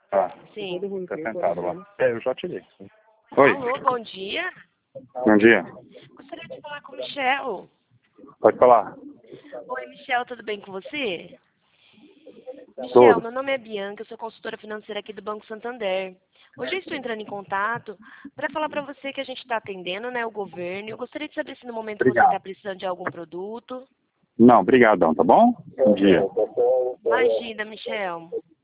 Tá, Sim. tá sentado lá. Eu já tirei. Oi, Alô, bom dia. bom dia. Gostaria de falar com o Michel. Pode falar. Oi, Michel, tudo bem com você? Michel, Tudo. meu nome é Bianca, eu sou consultora financeira aqui do Banco Santander. Hoje eu estou entrando em contato para falar para você que a gente está atendendo, né, o governo. Eu gostaria de saber se no momento você Obrigado. está precisando de algum produto. Não, obrigadão, tá bom? Bom dia. Imagina, Michel.